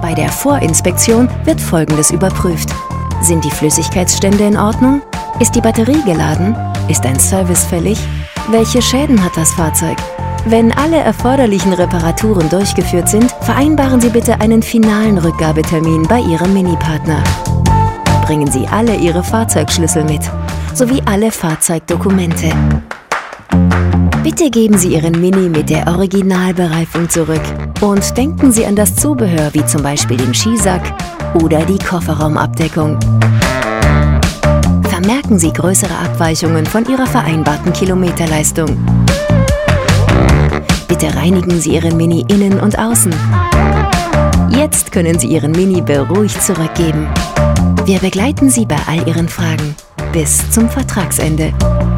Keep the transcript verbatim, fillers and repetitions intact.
Bei der Vorinspektion wird Folgendes überprüft: Sind die Flüssigkeitsstände in Ordnung? Ist die Batterie geladen? Ist ein Service fällig? Welche Schäden hat das Fahrzeug? Wenn alle erforderlichen Reparaturen durchgeführt sind, vereinbaren Sie bitte einen finalen Rückgabetermin bei Ihrem Mini-Partner. Bringen Sie alle Ihre Fahrzeugschlüssel mit, sowie alle Fahrzeugdokumente. Bitte geben Sie Ihren Mini mit der Originalbereifung zurück und denken Sie an das Zubehör, wie zum Beispiel den Skisack oder die Kofferraumabdeckung. Vermerken Sie größere Abweichungen von Ihrer vereinbarten Kilometerleistung. Bitte reinigen Sie Ihren Mini innen und außen. Jetzt können Sie Ihren Mini beruhigt zurückgeben. Wir begleiten Sie bei all Ihren Fragen bis zum Vertragsende.